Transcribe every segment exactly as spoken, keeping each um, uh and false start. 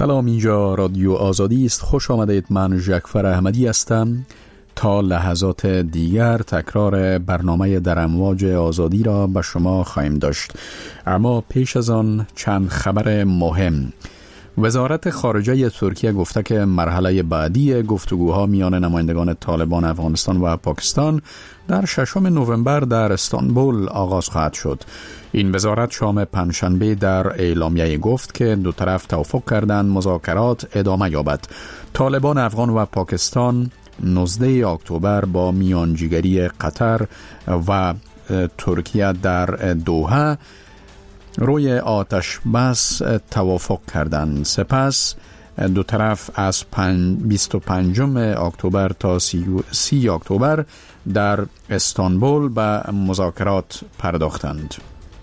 سلام، اینجا رادیو آزادی است. خوش آمدید. من ژکفر احمدی هستم. تا لحظات دیگر تکرار برنامه در امواج آزادی را به شما خواهیم داشت، اما پیش از آن چند خبر مهم. وزارت خارجه ترکیه گفته که مرحله بعدی گفتگوها میان نمایندگان طالبان افغانستان و پاکستان در ششم نوامبر در استانبول آغاز خواهد شد. این وزارت شام پنجشنبه در اعلامیه گفت که دو طرف توافق کردند مذاکرات ادامه یابد. طالبان افغان و پاکستان نوزده اکتبر با میانجیگری قطر و ترکیه در دوحه روی آتش بس توافق کردند. سپس دو طرف از بیست و پنجم اکتبر تا سی اکتبر در استانبول به مذاکرات پرداختند.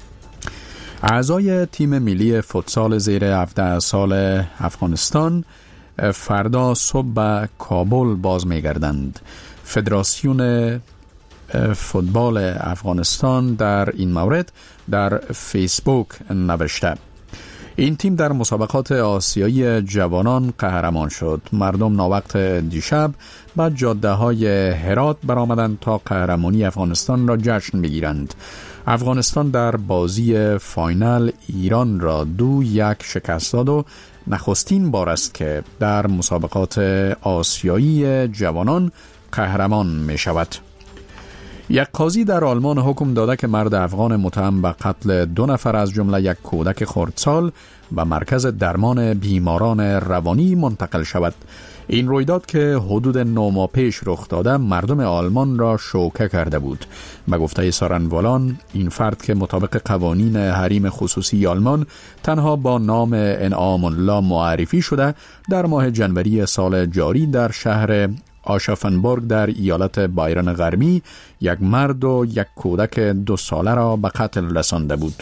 اعضای تیم ملی فوتسال زیر هفده سال افغانستان فردا صبح به کابل باز می‌گردند. فدراسیون فوتبال افغانستان در این مورد در فیسبوک نوشته: این تیم در مسابقات آسیایی جوانان قهرمان شد. مردم ناوقت دیشب به جاده‌های هرات برآمدند تا قهرمانی افغانستان را جشن بگیرند. افغانستان در بازی فاینال ایران را دو یک شکست داد و نخستین بار است که در مسابقات آسیایی جوانان قهرمان می شود. یک قاضی در آلمان حکم داده که مرد افغان متهم به قتل دو نفر از جمله یک کودک خردسال به مرکز درمان بیماران روانی منتقل شود. این رویداد که حدود نه ماه پیش رخ داده مردم آلمان را شوکه کرده بود. به گفته سارنوالان، این فرد که مطابق قوانین حریم خصوصی آلمان تنها با نام انعام الله معرفی شده، در ماه جنوری سال جاری در شهر آشافنبورگ در ایالت بایرن غربی یک مرد و یک کودک دو ساله را به قتل رسانده بود.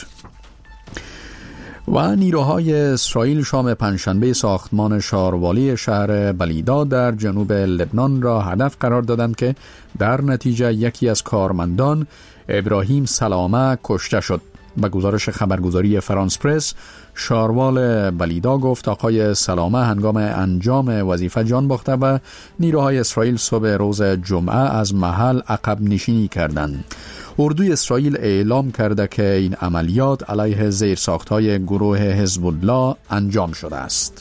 و نیروهای اسرائیل شام پنجشنبه ساختمان شاروالی شهر بلیدا در جنوب لبنان را هدف قرار دادند که در نتیجه یکی از کارمندان، ابراهیم سلامه، کشته شد. به گزارش خبرگزاری فرانس پرس، شاروال بلیدا گفت آقای سلامه هنگام انجام وظیفه جان باخته و نیروهای اسرائیل صبح روز جمعه از محل عقب نشینی کردند. اردوی اسرائیل اعلام کرده که این عملیات علیه زیرساخت‌های گروه حزب الله انجام شده است.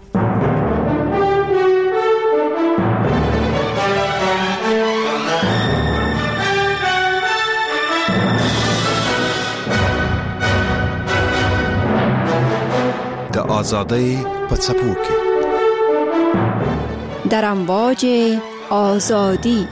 د آزادۍ په څپو کې در امواج آزادی.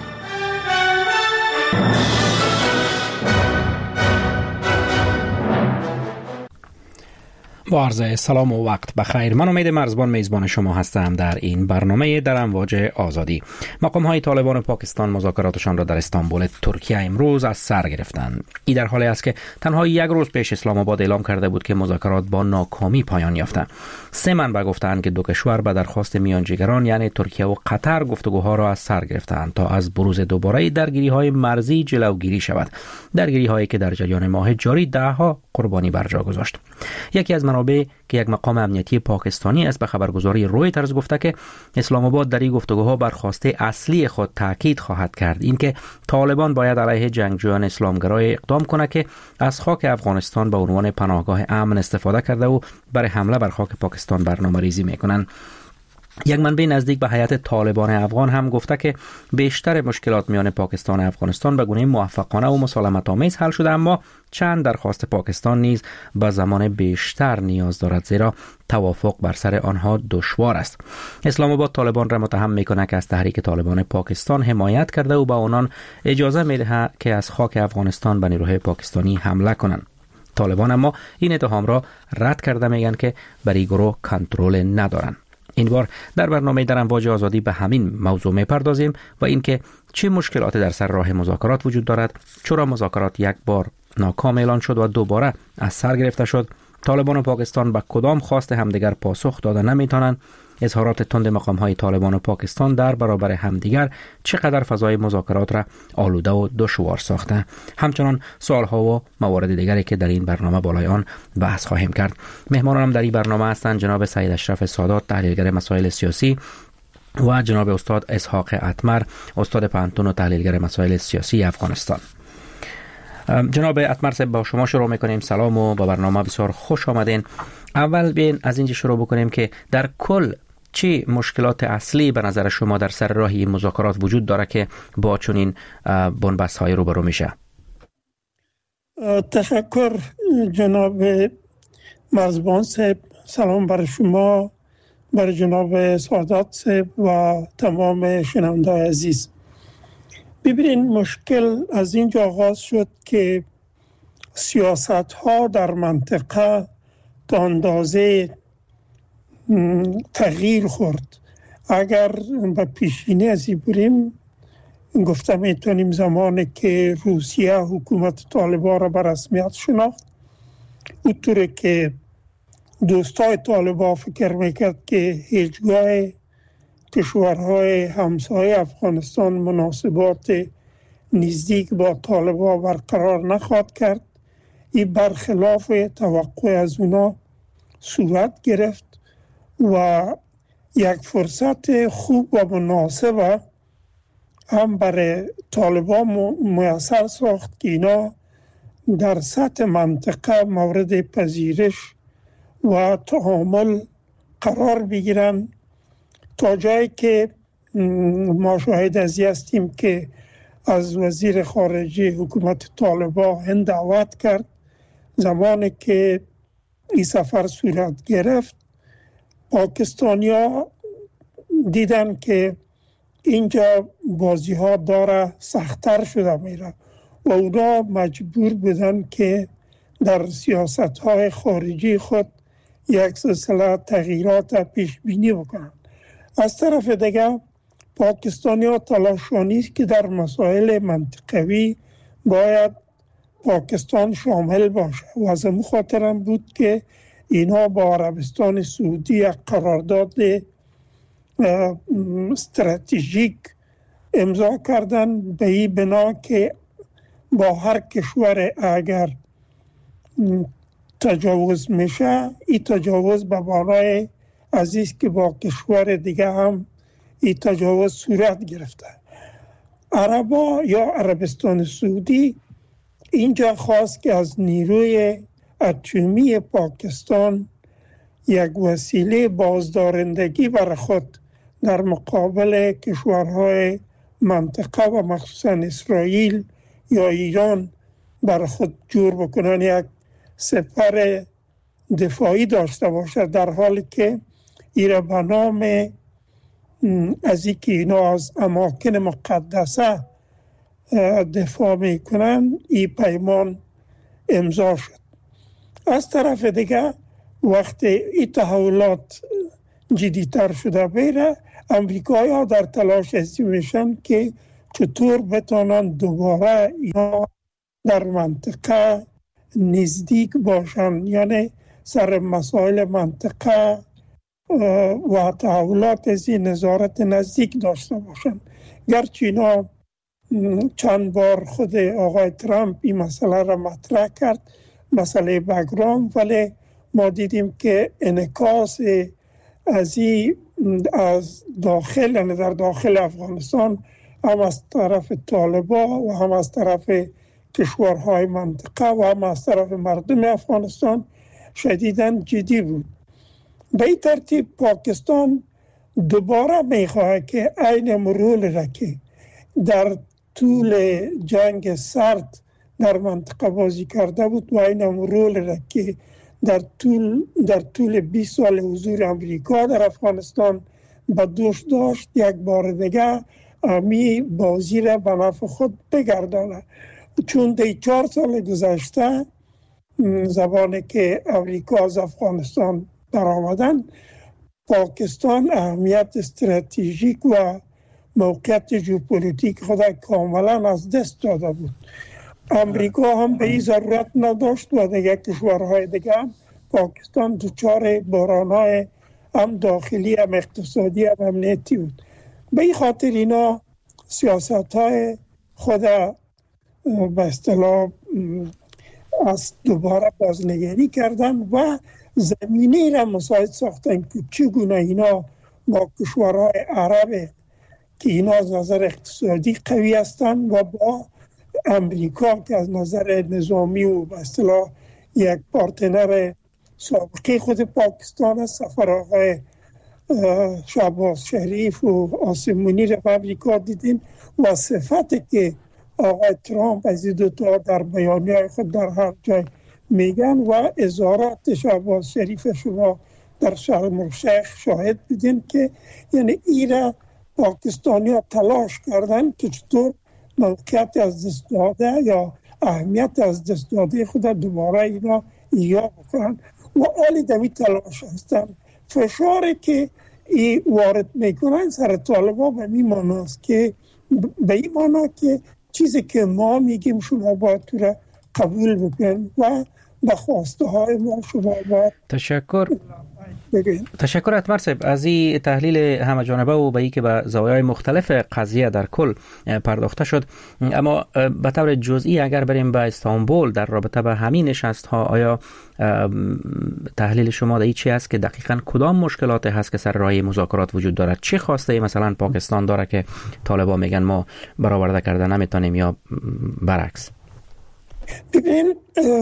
با عرض سلام و وقت بخیر. من امید مرزبان میزبان شما هستم در این برنامه در امواج آزادی. مقام های طالبان پاکستان مذاکراتشان را در استانبول ترکیه امروز از سر گرفتند. این در حالی است که تنها یک روز پیش اسلام آباد اعلام کرده بود که مذاکرات با ناکامی پایان یافته. سه منبع گفتند که دو کشور به درخواست میانجیگران یعنی ترکیه و قطر گفتگوها را از سر گرفتند تا از بروز دوباره درگیری های مرزی جلوگیری شود. درگیری هایی که در جریان ماه جاری ده ها قربانی بر جا گذاشت. یکی از منابع که یک مقام امنیتی پاکستانی است به خبرگزاری رویترز گفته که اسلام آباد در این گفتگوها بر خواسته اصلی خود تاکید خواهد کرد، اینکه طالبان باید علیه جنگجویان اسلامگرای اقدام کنه که از خاک افغانستان به عنوان پناهگاه امن استفاده کرده و برای حمله بر خاک پاکستان برنامه‌ریزی میکنن. یک منبع نزدیک به هیئت طالبان افغان هم گفته که بیشتر مشکلات میان پاکستان و افغانستان به گونه موفقانه و مسالمت آمیز حل شده، اما چند درخواست پاکستان نیز به زمان بیشتر نیاز دارد، زیرا توافق بر سر آنها دشوار است. اسلام آباد طالبان را متهم میکنه که از تحریک طالبان پاکستان حمایت کرده و به آنان اجازه میده که از خاک افغانستان به نیروهای پاکستانی حمله کنند. طالبان اما این اتهام را رد کرده، میگن که بر این گروه کنترل ندارند. این بار در برنامه در امواج آزادی به همین موضوع میپردازیم و اینکه چه مشکلات در سر راه مذاکرات وجود دارد، چرا مذاکرات یک بار ناکام اعلان شد و دوباره از سر گرفته شد، طالبان و پاکستان به کدام خواست همدیگر پاسخ داده نمیتونند اظهارات تند مقام‌های طالبان و پاکستان در برابر همدیگر چقدر فضای مذاکرات را آلوده و دشوار ساخته. همچنان سوال‌ها و موارد دیگری که در این برنامه بالای آن بحث خواهیم کرد. مهمانانم در این برنامه هستند جناب سید اشرف سادات، تحلیلگر مسائل سیاسی، و جناب استاد اسحاق اتمر، استاد پانتون و تحلیلگر مسائل سیاسی افغانستان. جناب اتمر صاحب، با شما شروع میکنیم. سلام و با برنامه بسیار خوش آمدین. اول بین از اینجا شروع بکنیم که در کل چی مشکلات اصلی به نظر شما در سر راه این مذاکرات وجود داره که با چنین بنبست های روبرو میشه؟ تشکر جناب مرزبان صاحب. سلام بر شما، بر جناب سادات صاحب و تمام شنونده‌های عزیز. ببینید، مشکل از اینجا آغاز شد که سیاست ها در منطقه تا اندازه تغییر خورد. اگر به پیشینی ازی بریم، گفته میتونیم زمانی که روسیه حکومت طالبان را به رسمیت شناخت، اونطوری که دوستای طالبان فکر میکرد که هیچگاه کشورهای همسایه افغانستان مناسبات نزدیک با طالبان برقرار نخواهد کرد، این برخلاف توقع از اونا صورت گرفت و یک فرصت خوب و مناسب هم برای طالبان میسر ساخت که اینا در سطح منطقه مورد پذیرش و تعامل قرار بگیرن، تا جایی که ما شاهد ازی هستیم که از وزیر خارجه حکومت طالبان هند دعوت کرد. زمانی که این سفر صورت گرفت، پاکستانیا دیدن که اینجا بازی ها داره سخت‌تر شده میره و اونا مجبور بودن که در سیاست های خارجی خود یک سلسله تغییرات پیش بینی بکنن. از طرف دیگه پاکستانیا تلاشانی است که در مسائل منطقوی باید پاکستان شامل باشه و از این خاطر هم بود که اینا با عربستان سعودی یک قرارداد استراتژیک امضا کردن، به این بنا که با هر کشور اگر تجاوز میشه، این تجاوز به بالای عزیز که با کشور دیگه هم این تجاوز صورت گرفته. عربا یا عربستان سعودی اینجا خواست که از نیروی اتمی پاکستان یک وسیله بازدارندگی برای خود در مقابل کشورهای منطقه و مخصوصا اسرائیل یا ایران برای خود جور بکنن، یک سپر دفاعی داشته باشد، در حالی که ایره به نام از اینکه اینا از اماکن مقدسه دفاع میکنن این پیمان امضا شد. از طرف دیگه وقتی این تحولات جدیتر شده بیره، امریکایی ها در تلاش هستی میشن که چطور بتانن دوباره یا در منطقه نزدیک باشن، یعنی سر مسائل منطقه و تحولات از این نظارت نزدیک داشته باشن. گرچه اینا چند بار خود آقای ترامپ این مسئله را مطرح کرد، مسئله بگرام، ولی ما دیدیم که انعکاس از این از داخل، یعنی در داخل افغانستان، هم از طرف طالبان و هم از طرف کشورهای منطقه و هم از طرف مردم افغانستان شدیداً جدی بود. به این ترتیب پاکستان دوباره میخواه که عین مرول را که در طول جنگ سرد در منطقه بازی کرده بود و عین مرول را که در طول در طول بیست سال حضور امریکا در افغانستان به دوش داشت، یک بار دیگه امی بازی را به نفع خود بگردانه. چون دی چهار سال گذشته زبانی که امریکا از افغانستان برآمدن، پاکستان اهمیت استراتژیک و موقعیت ژئوپلیتیک خود کاملا از دست داده بود. امریکا هم به این ضرورت نداشت و دیگه کشورهای دیگه هم پاکستان دچار بحران‌های هم داخلی هم اقتصادی هم امنیتی بود. به این خاطر اینا سیاست های خود به اصطلاح از دوباره بازنگری کردن و زمینه را مساعد ساختن که چگونه اینا با کشورهای عرب که اینا از نظر اقتصادی قوی هستند و با امریکا که از نظر نظامی و به اصطلاح یک پارتنر سابقه خود پاکستان است. سفر آقای شهباز شریف و عاصم منیر به امریکا دیدین و صفتی که آقای ترامپ از این دوتا در بیانیه خود در هر جای میگن و اظهارات شهباز شریف شما در شرم الشیخ شاهد بودین که یعنی ایرا پاکستانی ها تلاش کردن که چطور موقعیت از دست داده یا اهمیت از دست داده خود دوباره اینا ایجاد بکنن و آلی دمی تلاش هستن. فشاری که ای وارد میکنن سر طالبا به می معناست که به این معنا که چیزی که ما میگیم شما باید تو را قبول بکنن و به خواسته های ما شما باید تشکر بگین. تشکر اتمر صاحب از این تحلیل همه جانبه و به این که به زوایای مختلف قضیه در کل پرداخته شد. اما به طور جزئی اگر بریم به استانبول در رابطه به همین نشست ها، آیا تحلیل شما در این چی است که دقیقاً کدام مشکلات هست که سر راه مذاکرات وجود دارد؟ چه خواسته مثلا پاکستان داره که طالبان میگن ما برآورده کردن نمیتونیم یا برعکس؟ ببین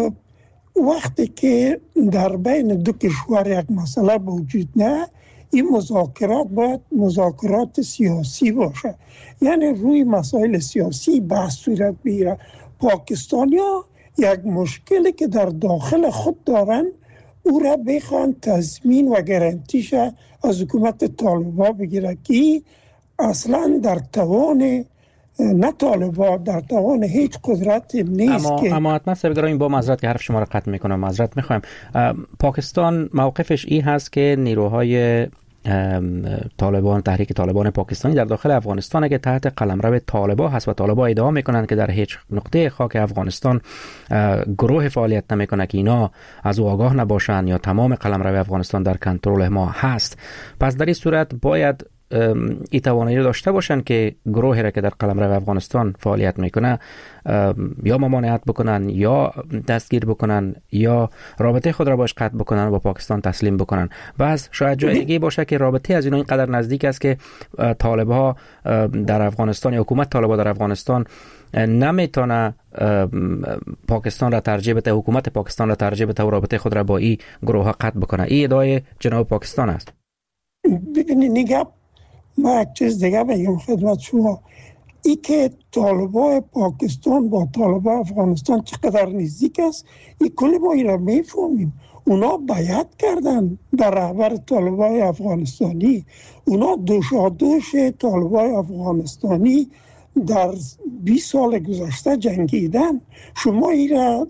وقتی که در بین دو کشور یک مسئله وجود نه، این مذاکرات باید مذاکرات سیاسی باشه، یعنی روی مسائل سیاسی بحث صورت بگیره. پاکستانیا یک مشکلی که در داخل خود دارن او را بخوان تضمین و گارانتیش از حکومت طالبان بگیره که اصلا در توان نه طالبان در توان هیچ قدرت نیست. اما که اما حتما سبگراییم با معذرت که حرف شما را قطع میکنم، معذرت میخوایم. پاکستان موقفش این هست که نیروهای طالبان، تحریک طالبان پاکستانی در داخل افغانستان که تحت قلمرو طالبان هست و طالبان ادعا میکنند که در هیچ نقطه خاک افغانستان گروه فعالیت نمیکنه که اینا از او آگاه نباشند یا تمام قلمرو افغانستان در کنترل ما هست. پس در این صورت باید ای توانایی داشته باشن که گروهی را که در قلمرو افغانستان فعالیت میکنه یا ممانعت بکنن یا دستگیر بکنن یا رابطه خود را باش قطع بکنن و با پاکستان تسلیم بکنن. و از شاید جای دیگه باشه که رابطه از اینا اینقدر نزدیک است که طالبها در افغانستان یا حکومت طالبان در افغانستان نمیتونه پاکستان را ترجیح بده، حکومت پاکستان را ترجیح بده و رابطه خود را با این گروه ها قطع بکنه. این ادعای جناب پاکستان است. ببینید نگاه ما یک چیز دیگه بگم خدمت شما، ای که طالبان پاکستان با طالبان افغانستان چقدر نزدیک است این کلی ما این را میفهمیم. اونا بیعت کردن در رهبر طالبان افغانستانی، اونا دوشادوش طالبان افغانستانی در بیست سال گذشته جنگیدن. شما این را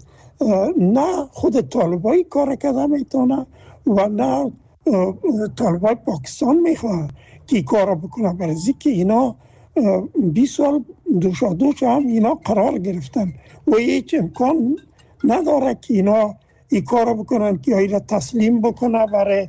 نه خود طالبان کار کرده میتونه و نه طالبان پاکستان میخواه که کار بکنن، برای که اینا بیست سال دوشادوش هم اینا قرار گرفتن و هیچ امکان نداره که اینا این کار بکنن که اینا تسلیم بکنن برای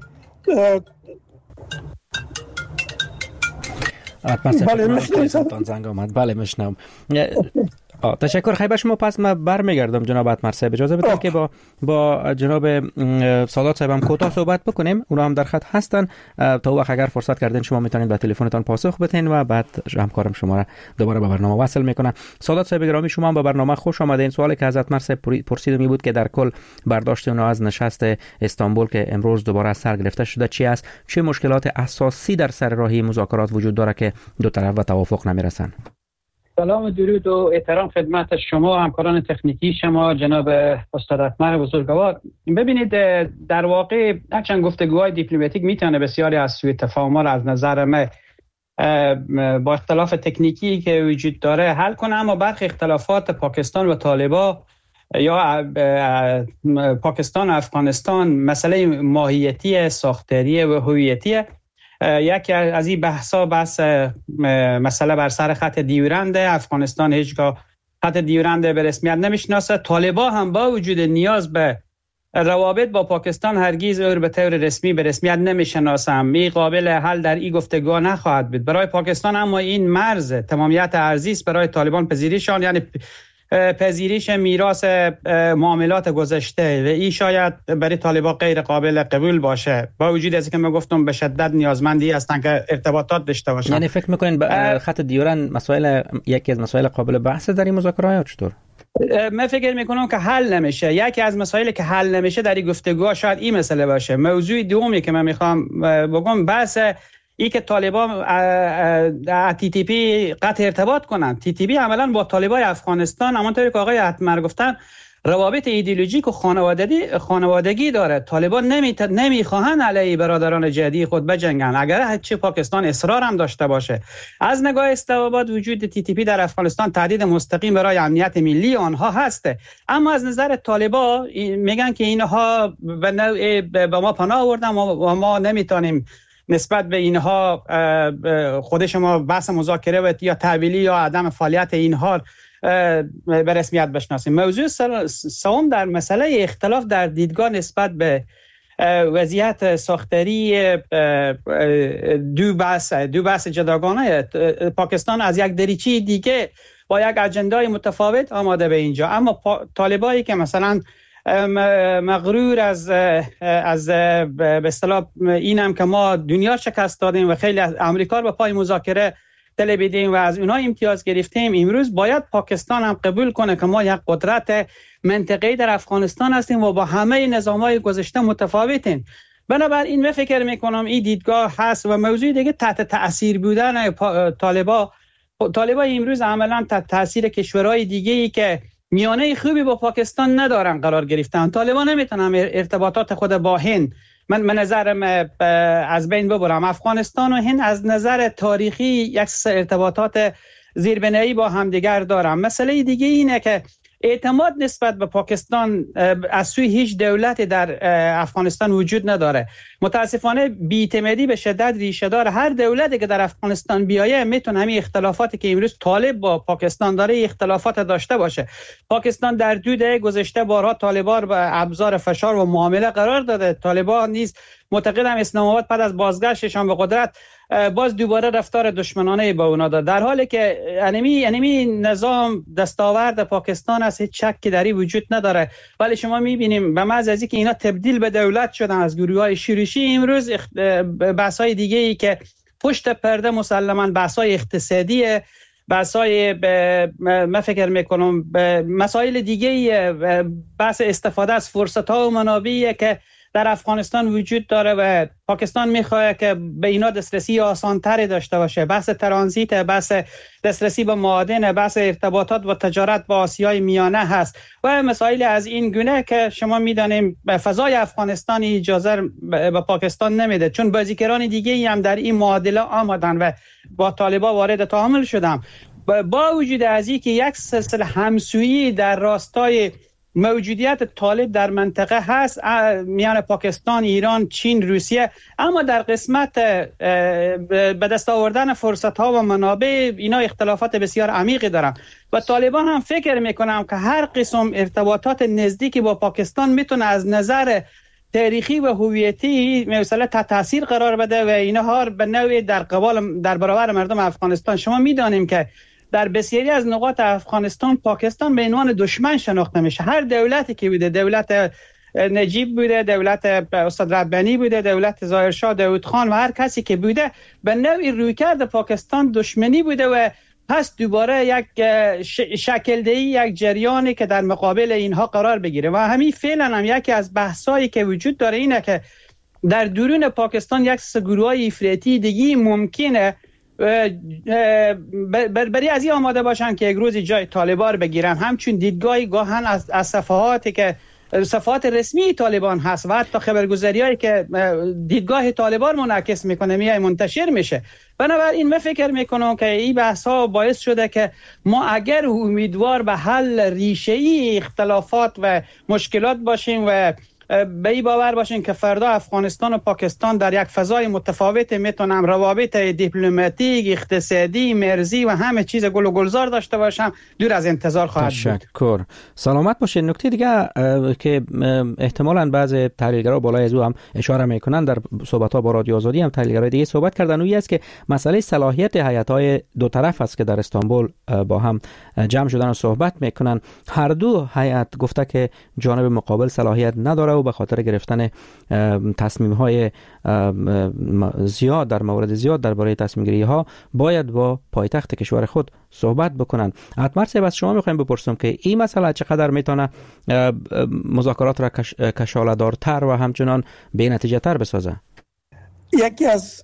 بله مشنم بله مشنم تشکر. خیلی شما. پس من برمیگردم جناب اتمر صاحب، اجازه بدید که با با جناب سادات صاحب هم کوتاه صحبت بکنیم. اونا هم در خط هستن. تا وقت اگر فرصت کردین شما میتونید به تلفنتون پاسخ بدین و بعد همکارم شما را دوباره به برنامه وصل میکنه. سادات صاحب گرامی، شما هم به برنامه خوش آمدین. سوالی که از اتمر صاحب پرسید می بود که در کل برداشت اونا از نشست استانبول که امروز دوباره از سر گرفته شده چی است؟ چه مشکلات اساسی در سر راهی مذاکرات وجود داره که دو طرف به توافق نمیرسن؟ سلام، درود و احترام خدمت شما، همکاران تکنیکی شما، جناب استاد اتمر بزرگوار. ببینید در واقع هرچند گفتگوهای دیپلماتیک میتونه بسیاری از سوء تفاهم‌ها را از نظر ما با اختلاف تکنیکی که وجود داره حل کنه، اما برخی اختلافات پاکستان و طالبان یا پاکستان و افغانستان مسئله ماهیتی، ساختاری و هویتی. یکی از این بحثا بحث مسئله بر سر خط دیورند. افغانستان هیچگاه خط دیورند به رسمیت نمیشناسه. طالبان هم با وجود نیاز به روابط با پاکستان هرگز او به طور رسمی به رسمیت نمیشناسم. می قابل حل در این گفتگو نخواهد بود برای پاکستان، اما این مرز تمامیت ارضی است برای طالبان پذیریشان، یعنی پذیریش میراث معاملات گذشته، و این شاید برای طالبان غیر قابل قبول باشه، با وجود از اینکه من گفتم به شدت نیازمندی هستن که ارتباطات داشته باشن. یعنی فکر میکنین به خط دیورن مسائل یکی از مسائل قابل بحث در این مذاکره یا چطور؟ من فکر میکنم که حل نمیشه. یکی از مسائلی که حل نمیشه در این گفتگوها شاید این مسئله باشه. موضوع دومی که من میخوام بگم بحث ای که طالبان تی تی پی قطع ارتباط کنن. تی تی پی عملا با طالبای افغانستان همونطوری که آقای اتمر گفتن روابط ایدئولوژیک و خانوادگی خانوادگی داره. طالبان نمی نمیخواهن علیه برادران جدی خود بجنگن، اگر چه پاکستان اصرار هم داشته باشه. از نگاه استواباد وجود تی تی پی در افغانستان تهدید مستقیم برای امنیت ملی آنها هسته، اما از نظر طالبان میگن که اینها به نوعی به ما پناه آوردن و ما نمیتونیم نسبت به اینها خود شما بحث مذاکره و یا تحویلی یا عدم فعالیت اینها به رسمیت بشناسیم. موضوع سوم در مسئله اختلاف در دیدگاه نسبت به وضعیت ساختاری دو بحث دو بحث جداگانه. پاکستان از یک دریچه دیگه با یک اجندای متفاوت آماده به اینجا، اما طالبایی که مثلا مغرور از از به اصطلاح اینم که ما دنیا شکست دادیم و خیلی از امریکا رو به پای مذاکره طلبیدیم و از اونها امتیاز گرفتیم، امروز باید پاکستان هم قبول کنه که ما یک قدرت منطقه‌ای در افغانستان هستیم و با همه نظام‌های گذشته متفاوتیم. بنابراین من فکر میکنم این دیدگاه هست. و موضوع دیگه تحت تأثیر بودن طالبا طالبا امروز عملاً تحت تأثیر کشورهای دیگه‌ای که میانه خوبی با پاکستان ندارن قرار گرفتن. طالبان نمیتونن ارتباطات خود با هند من من نظرم از بین ببرم. افغانستان و هند از نظر تاریخی یک ارتباطات زیربنایی با همدیگر دارن. مسئله دیگه اینه که اعتماد نسبت به پاکستان از سوی هیچ دولتی در افغانستان وجود نداره. متاسفانه بی‌اعتمادی به شدت ریشه دار. هر دولتی که در افغانستان بیایه میتونه همین اختلافاتی که امروز طالب با پاکستان داره اختلافات داشته باشه. پاکستان در دو دهه گذشته بارها طالبان به ابزار فشار و معامله قرار داده. طالبان نیز معتقدم اسلام آباد بعد از بازگشتشان به قدرت باز دوباره رفتار دشمنانه با اونا داد، در حالی که انمی انمی نظام دستاورد پاکستان است، هیچ شکی در این وجود نداره. ولی شما میبینیم به محض از اینکه اینا تبدیل به دولت شدن از گروه‌های شورشی، امروز بحث‌های دیگه‌ای که پشت پرده مسلماً بحث‌های اقتصادی، بحث‌های من فکر میکنم مسائل دیگه‌ای، بحث استفاده از فرصت‌ها و منابعی که در افغانستان وجود داره و پاکستان میخواد که به اینا دسترسی آسان‌تری داشته باشه. بحث ترانزیت، بحث دسترسی به معادن، بحث ارتباطات و تجارت با آسیای میانه هست و مسائل از این گونه که شما میدانیم فضای افغانستان اجازه به پاکستان نمیده، چون بازیگران دیگه هم در این معادله آمدن و با طالبان وارد تعامل شدن. با وجود از این که یک سلسله همسویی در راستای موجودیت طالب در منطقه هست میان پاکستان، ایران، چین، روسیه، اما در قسمت به دست آوردن فرصت ها و منابع اینا اختلافات بسیار عمیقی دارن و طالبان هم فکر میکنم که هر قسم ارتباطات نزدیکی با پاکستان میتونه از نظر تاریخی و هویتی مثلا تحت تاثیر قرار بده و اینها به نوعی در قبال در برابر مردم افغانستان. شما میدانیم که در بسیاری از نقاط افغانستان پاکستان به عنوان دشمن شناخته میشه. هر دولتی که بوده، دولت نجیب بوده، دولت استاد ربانی بوده، دولت ظاهرشاه داود خان و هر کسی که بوده، به نوعی رویکرد پاکستان دشمنی بوده و پس دوباره یک شکل دهی، یک جریانی که در مقابل اینها قرار بگیره و همین فعلا هم یکی از بحثایی که وجود داره اینه که در درون پاکستان یک گروه‌های افراطی دیگه ممکنه برای از این آماده باشن که یک روز جای طالبان بگیرن، همچون دیدگاهی گاهن از, از صفحاتی که صفحات رسمی طالبان هست و حتی خبرگزاریایی که دیدگاه طالبان منعکس میکنه میای منتشر میشه. بنابراین من فکر میکنم که این بحث ها باعث شده که ما اگر امیدوار به حل ریشه‌ای اختلافات و مشکلات باشیم و به این باور باشین که فردا افغانستان و پاکستان در یک فضای متفاوت میتونم روابط دیپلماتیک، اقتصادی، مرزی و همه چیز گل و گلزار داشته باشم، دور از انتظار خواهد بود. تشکر. سلامت باشین. نکته دیگه که احتمالاً بعض تحلیلگرا بالای از او هم اشاره میکنن، در صحبت‌ها با رادیو آزادی هم تحلیلگرای دیگه صحبت کردن، اون است که مسئله صلاحیت هیئت‌های دو طرف است که در استانبول با هم جمع شدن و صحبت میکنن. هر دو هیئت گفته که جانب مقابل صلاحیت نداره و به خاطر گرفتن تصمیم‌های زیاد در مورد زیاد درباره تصمیم‌گیری ها باید با پایتخت کشور خود صحبت بکنن. اتمر صاحب، از شما میخوایم بپرسم که این مسئله چقدر میتونه مذاکرات را کشاله‌دارتر و همچنان بی نتیجه تر بسازه؟ یکی از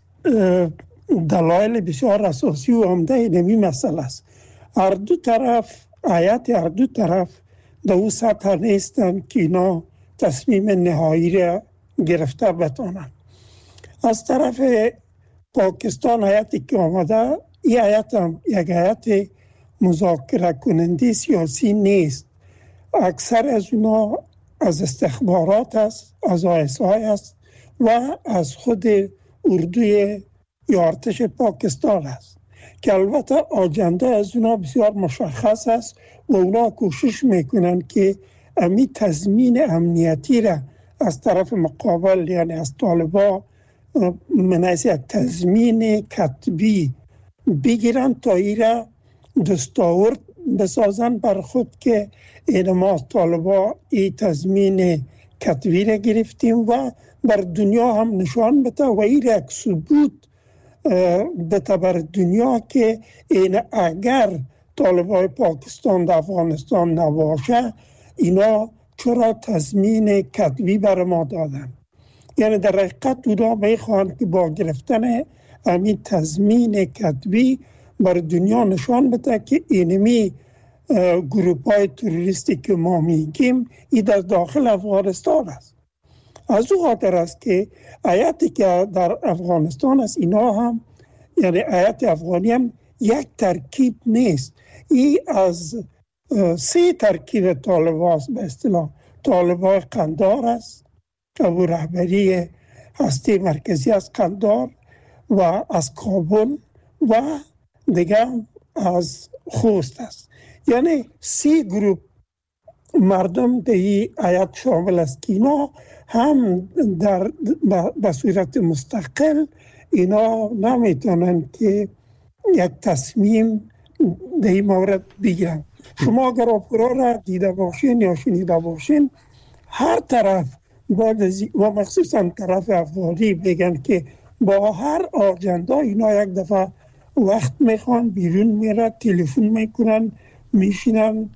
دلایل بسیار اساسی و عمده این مسئله است. هر دو طرف هیئت هر دو طرف در اون سطح نیستن که اینا تصمیم نهایی را گرفته بتانند. از طرف پاکستان هیئتی که آمده، این هیئت هم یک هیئت مذاکره کننده سیاسی نیست. اکثر از اونا از استخبارات است، از آی اس آی است و از خود اردوی یا ارتش پاکستان است که البته آجنده از اونا بسیار مشخص است و اونا کوشش میکنن که امی تضمین امنیتی را از طرف مقابل، یعنی از طالبان، من از یک تضمین کتبی بگیرن تا ای را دستاورد بسازن بر خود که این ما طالبان ای تضمین کتبی را گرفتیم و بر دنیا هم نشان بده و ای را یک ثبوت بده بر دنیا که این اگر طالبان پاکستان در افغانستان نباشه اینا چرا تضمین کتبی بر ما دادن. یعنی در حقیقت اونا میخوان که با گرفتن همین تضمین کتبی بر دنیا نشان بده که اینمی گروپ های تروریستی که ما میگیم این در داخل افغانستان است. از او خاطر است که هیئتی که در افغانستان است اینا هم، یعنی هیئت افغانی هم یک ترکیب نیست. این از سه ترکیب طالبان است. به اصطلاح طالبان قندار است که او رهبری هسته مرکزی از قندار و از کابل و دیگر از خوست است. یعنی سی گروپ مردم در این هیئت شامل است که اینا هم در به صورت مستقل اینا نمیتونن که یک تصمیم در این مورد بگیرن. شما اگر اپرا را دیده باشین یا شنیده باشین، هر طرف و مخصوصا طرف افغانی بگن که با هر آجنده اینا یک دفعه وقت میخوان، بیرون میره، تلفن میکنن، میشینن،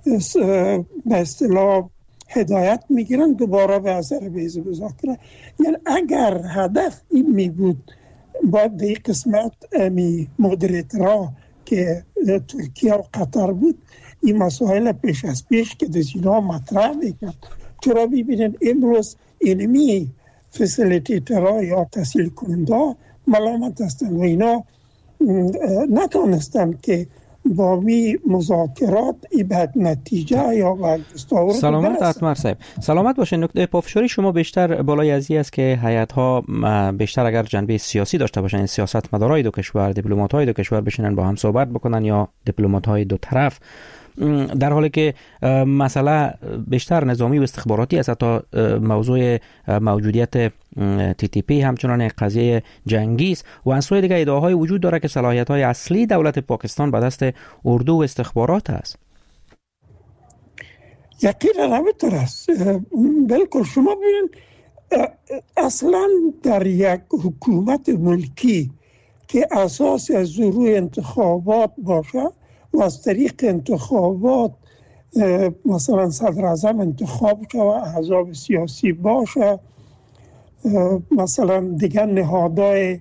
به اصطلاح هدایت میگیرن دوباره به اثر بیز مذاکره. یعنی اگر هدف این می بود باید در این قسمت امی مدیریترها که ترکیه و قطر بود این مسائل پیش از پیش که در اینا مطرح میکرد. چرا ببینن امروز اینمی فسیلیتیترها یا تسهیل کننده ملامت هستند و اینا نتونستن که با می مذاکرات ای به نتیجه یا به دستاورد. سلامت اتمر صاحب، سلامت باشه. نکته پافشاری شما بیشتر بالای از این است که هیئت‌ها بیشتر اگر جنبه سیاسی داشته باشن، سیاست مدارای دو کشور، دیپلمات‌های دو کشور بشینن با هم صحبت بکنن یا دیپلمات‌های دو طرف، در حالی که مسئله بیشتر نظامی و استخباراتی است. حتی موضوع موجودیت تی تی پی همچنان قضیه جنگی است و از سوی دیگر ادعاهای وجود داره که صلاحیت‌های اصلی دولت پاکستان به دست اردو و استخبارات است. یقینا همینطور است. بالکل. شما ببینید اصلا در یک حکومت ملکی که اساس از روی انتخابات باشه و از طریق انتخابات مثلا صدر اعظم انتخاب شه و احزاب سیاسی باشه، مثلا دیگر نهادهای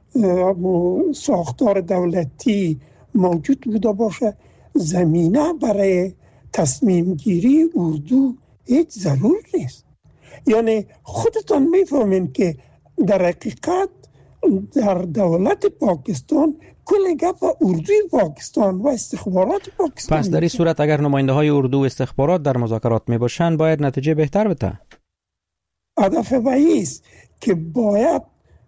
ساختار دولتی موجود بوده باشه، زمینه برای تصمیم گیری اردو هیچ ضرور نیست. یعنی خودتان میفهمین که در حقیقت در دولت پاکستان کل گپ اردوی پاکستان و استخبارات پاکستان. پس در این صورت اگر نماینده های اردو و استخبارات در مذاکرات می باشند باید نتیجه بهتر بده. هدف وی است که باید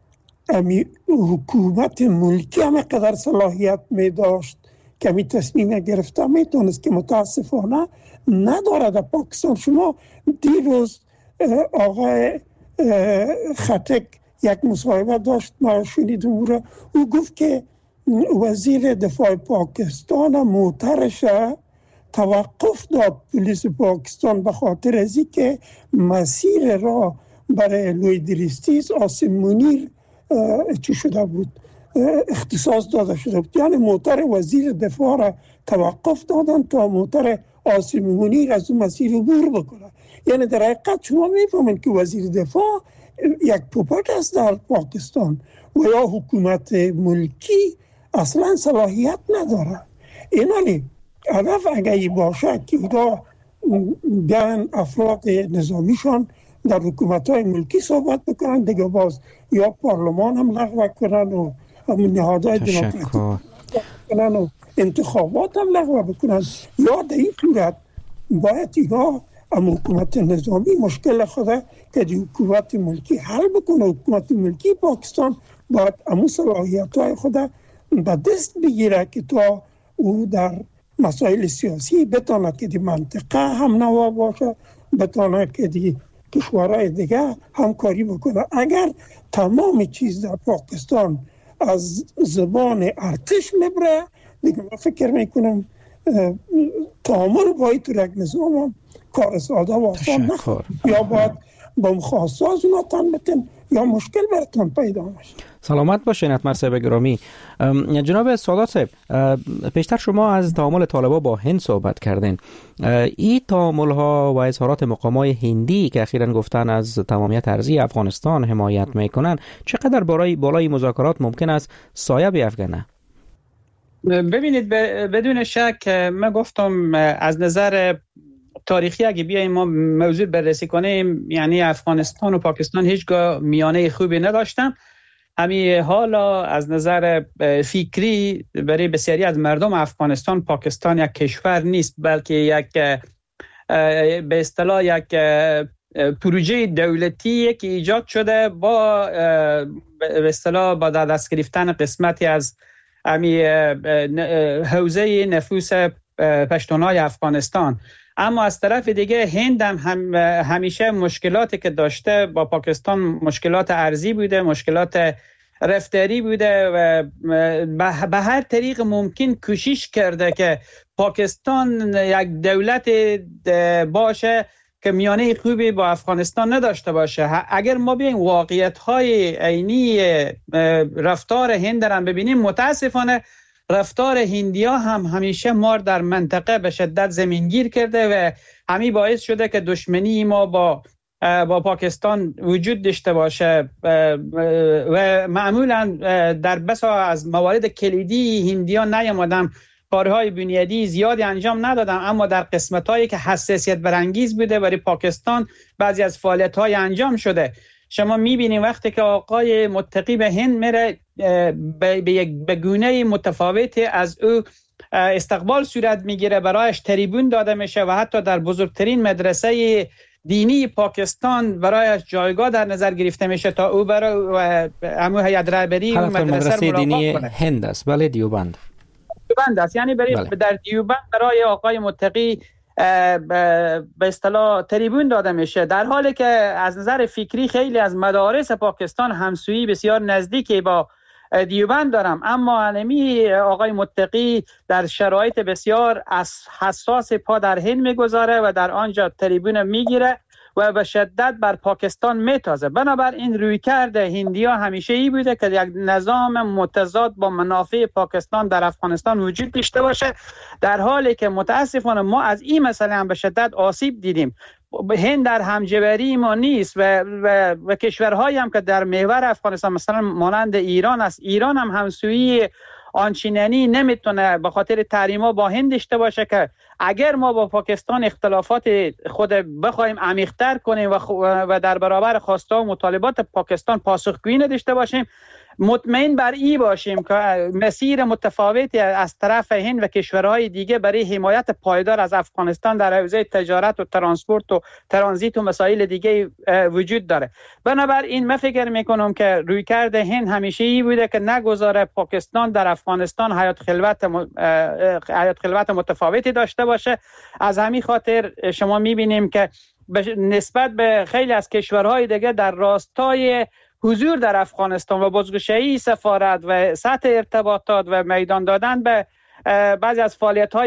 حکومت ملکی هم قدر صلاحیت می داشت که می تصمیم گرفته می تونست که متاسفانه نداره. در پاکستان شما دیروز آقای خټک یک مصاحبه داشت، ما شنیدم او را، او گفت که وزیر دفاع پاکستان موترش توقف داد پلیس پاکستان به خاطر از اینکه مسیر را برای لویدریستیز آسیم منیر چی شده بود، اختصاص داده شده بود. یعنی موتر وزیر دفاع را توقف دادن تا موتر آسیم منیر از اون مسیر عبور بکنه. یعنی در حقیقت شما میفهمید که وزیر دفاع یک پوپک است در پاکستان و یا حکومت ملکی اصلا صلاحیت نداره. اینالی هدف اگه باشه که اینا بیان افراد نظامیشان در حکومت های ملکی صحبت بکنن دیگه، باز یا پارلمان هم لغو کنن و همون نهادهای دموکراتیک کنن و انتخابات هم لغو بکنن، یا در این صورت باید اینا هم حکومت نظامی مشکل خوده که دی حکومت ملکی حل بکنه. حکومت ملکی پاکستان باید همون صلاحیت های خوده به دست بگیره که تا او در مسائل سیاسی بتونه که دی منطقه هم نوا باشه، بتونه که دی کشورهای دیگه همکاری بکنه. اگر تمام چیز در پاکستان از زبان ارتش میبره دیگه من فکر میکنم تعامل با این تو یک نظام هم کار ساده و آسان نخواد، یا باید با مخواست از اونا تن بتن یا مشکل براتون پیدا میشه. سلامت باشین حتما صاحب گرامی. جناب سادات صاحب، پیشتر شما از تعامل طالبان با هند صحبت کردین. این تعامل ها و اظهارات مقامای هندی که اخیراً گفتن از تمامیت ارضی افغانستان حمایت میکنن چقدر بالای بالای مذاکرات ممکن است سایه بیفکنه؟ ببینید بدون شک من گفتم از نظر تاریخی اگه بیاییم ما موضوع بررسی کنیم، یعنی افغانستان و پاکستان هیچگاه میانه خوبی نداشتن. همین حالا از نظر فکری برای بسیاری از مردم افغانستان پاکستان یک کشور نیست، بلکه یک به اصطلاح یک پروژه دولتی که ایجاد شده با به اصطلاح با دست گرفتن قسمتی از همین حوزه نفوس پشتونای افغانستان. اما از طرف دیگه هند هم, هم همیشه مشکلاتی که داشته با پاکستان مشکلات ارضی بوده، مشکلات رفتاری بوده و به هر طریق ممکن کوشش کرده که پاکستان یک دولت باشه که میانه خوبی با افغانستان نداشته باشه. اگر ما بیایم واقعیت‌های عینی رفتار هند را ببینیم، متاسفانه رفتار هندیا هم همیشه ما در منطقه به شدت زمینگیر کرده و همین باعث شده که دشمنی ما با با پاکستان وجود داشته باشه و معمولا در بسا از موارد کلیدی هندیا نیامدن، کارهای بنیادی زیادی انجام ندادن، اما در قسمت‌هایی که حساسیت برانگیز بوده برای پاکستان بعضی از فعالیت‌های انجام شده. شما می‌بینید وقتی که آقای متقی به هند میره به یک بگونه متفاوت از او استقبال صورت میگیره، برایش تریبون داده میشه و حتی در بزرگترین مدرسه دینی پاکستان برایش جایگاه در نظر گرفته میشه تا او برای امو هیئت رهبری مدرسه, مدرسه دینی هند است. بله دیوبند دیوبند است، یعنی برای بله. در دیوبند برای آقای متقی به اصطلاح تریبون داده میشه، در حالی که از نظر فکری خیلی از مدارس پاکستان همسویی بسیار نزدیکی با دیوبند دارم، اما علمی آقای متقی در شرایط بسیار حساس پا در هند میگذاره و در آنجا تریبون میگیره و به شدت بر پاکستان میتازه. بنابراین رویکرد هندیا همیشه ای بوده که یک نظام متضاد با منافع پاکستان در افغانستان وجود داشته باشه، در حالی که متاسفانه ما از این مسئله هم به شدت آسیب دیدیم. هند در همجوری ما نیست و, و, و کشورهایی هم که در محور افغانستان مثلا مانند ایران است، ایران هم همسویی آنچنانی نمیتونه به خاطر تحریما با هند داشته باشه که اگر ما با پاکستان اختلافات خود بخوایم عمیق‌تر کنیم و, و در برابر خواسته و مطالبات پاکستان پاسخگویی نداشته باشیم، مطمئن بر این باشیم که مسیر متفاوتی از طرف هند و کشورهای دیگه برای حمایت پایدار از افغانستان در حوزه تجارت و ترانسپورت و ترانزیت و مسائل دیگه وجود داره. بنابراین من فکر میکنم که رویکرد هند همیشه ای بوده که نگذاره پاکستان در افغانستان حیات خلوت حیات خلوت متفاوتی داشته باشه. از همین خاطر شما میبینیم که نسبت به خیلی از کشورهای دیگه در راستای حضور در افغانستان و بازگشایی سفارت و سطح ارتباطات و میدان دادن به بعضی از فعالیت‌های